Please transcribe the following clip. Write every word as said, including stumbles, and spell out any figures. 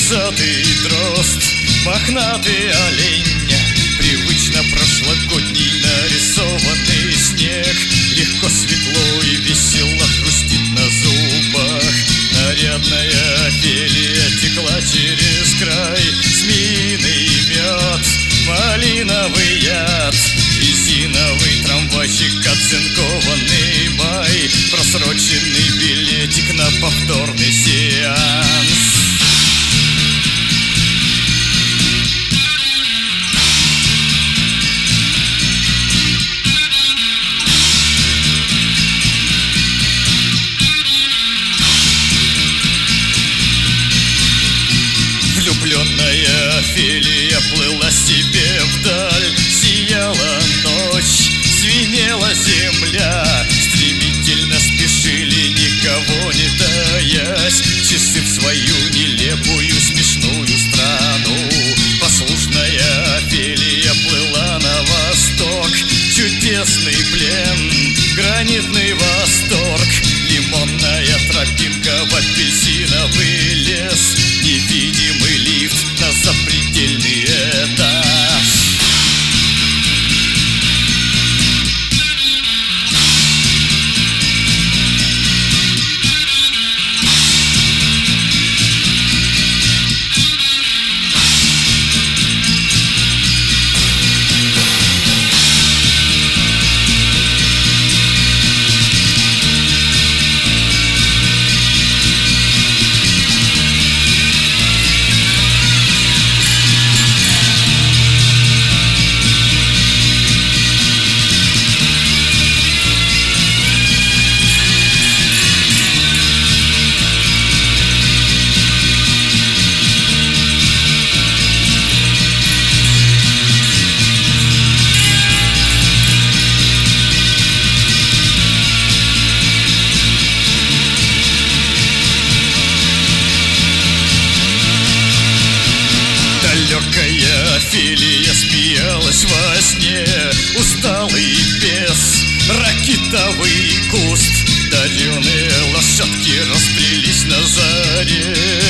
пузатый дрозд, мохнатый олень, привычно прошлогодний нарисованный снег. Легко, светло и весело хрустит на зубах. Нарядная Офелия текла через край. Змеиный мед, малиновый яд, резиновый трамвайчик, оцинкованный май, просроченный билетик на повторный сеанс. Влюбленная Офелия плыла себе вдаль. Сияла ночь, звенела земля. Стремительно спешили, никого не таясь, часы в свою нелепую смешную страну. Послушная Офелия плыла на восток. Чудесный плен, гранитный восторг, лимонная тропинка в апельсиновый лес, невидимый лифт на запредельный этаж. Далекая Офелия смеялась во сне. Усталый бес, ракитовый куст, дареные лошадки расплелись на заре.